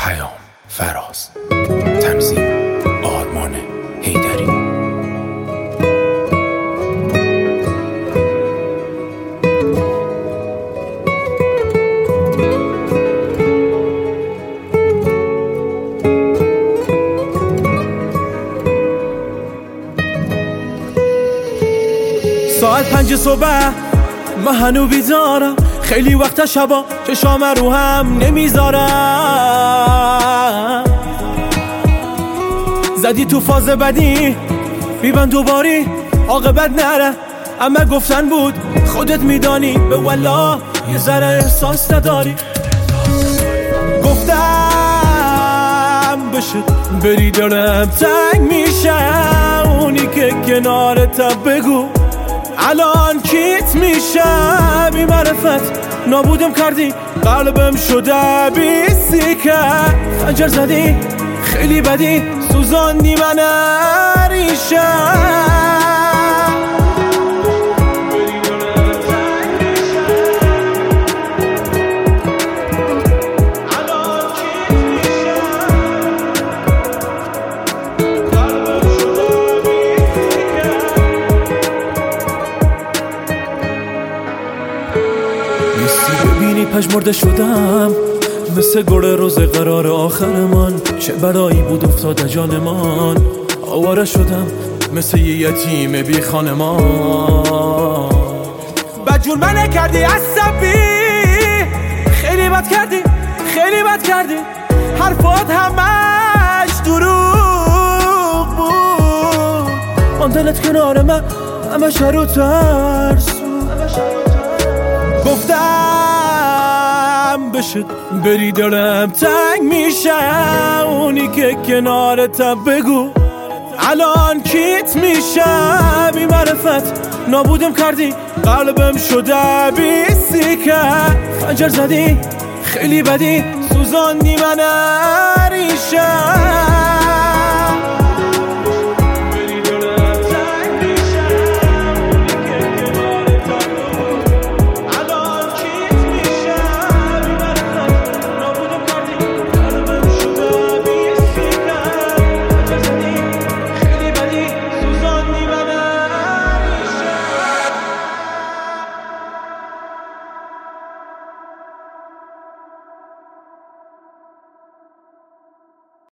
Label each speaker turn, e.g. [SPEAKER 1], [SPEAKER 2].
[SPEAKER 1] پیام فراز، تنظیم آرمان حیدری.
[SPEAKER 2] ساعت 5 صبح من هنو بیدارم، خیلی وقت شبا چشام رو هم نمیذارم. زدی تو فاز بدی بیبند دوباری عاقبت نره، اما گفتن بود خودت میدانی، به والله یه ذره احساس نداری. گفتم بشه بری دلم تنگ میشه، اونی که کنارت بگو الان کیت میشه. بی معرفت نابودم کردی، قلبم شده بیسیکه. خنجر زدی خیلی بدی، سوزاندی من ریشه. ببینی پژمرده شدم مثل گل روز قرار آخر من، چه بلایی بود افتاد جانمان. آواره شدم مثل یه یتیم بی خانمان. بدجور منه کردی عصبی، خیلی بد کردی، خیلی بد کردی. حرفات همش دروغ بود، آن دلت کنار من همش رو ترسون. گفتم بشه بری دلم تنگ میشه، اونی که کنارت بگو الان کیت میشه. بی معرفت نابودم کردی، قلبم شده بیسیکه. خنجر زدی خیلی بدی، سوزاندی من ریشه.